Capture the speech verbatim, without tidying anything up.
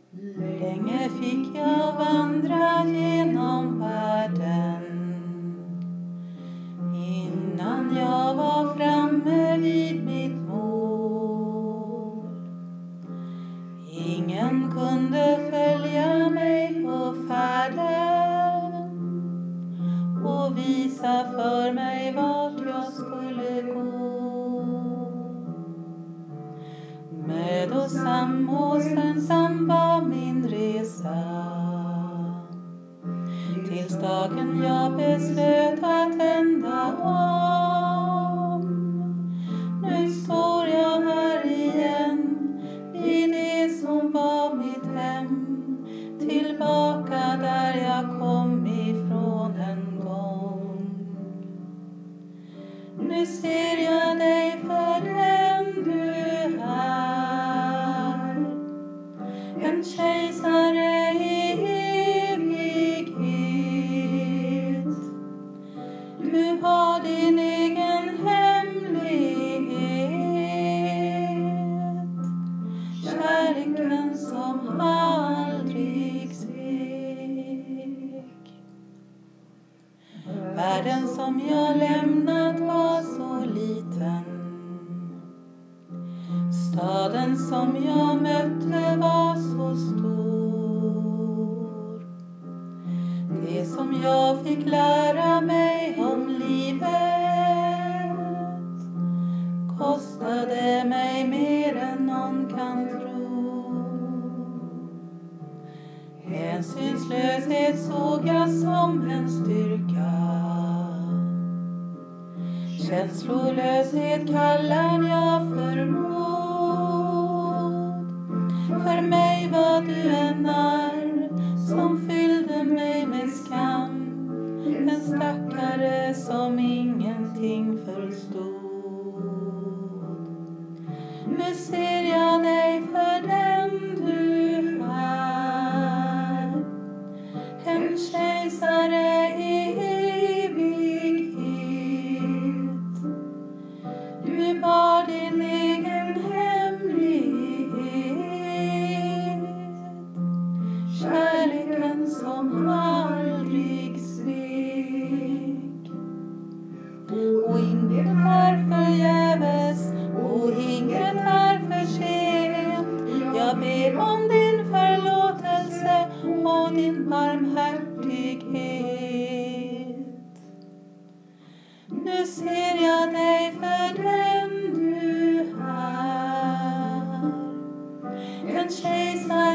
Länge fick jag vandra genom världen innan jag var framme vid mitt mål. Ingen kunde följa mig på färden och visa för mig vart jag skulle gå. Mödosam och sönsam var min resa, tills dagen jag beslöt att vända om. Nu står jag här igen vid det som var mitt hem, tillbaka där jag kom ifrån en gång. Nu ser jag dig för den du är, en kejsare i evighet. Du har din egen hemlighet, kärleken som aldrig svek. Världen som jag lämnat var så liten, staden som jag mötte var så stor. Det som jag fick lära mig om livet kostade mig mer än någon kan tro. Hänsynslöshet såg jag som en styrka, känslolöshet kallar jag för mod. För mig var du en narr som fyllde mig med skam, en stackare som ingenting förstod. Nu ser jag dig för den du är, en kejsare i evighet. Du bar din egen hemlighet, kärleken som aldrig svek. Och inget är förgäves, och inget är för sent. Jag ber om din förlåtelse och din barmhärtighet. Nu ser jag dig för den du är, en kejsare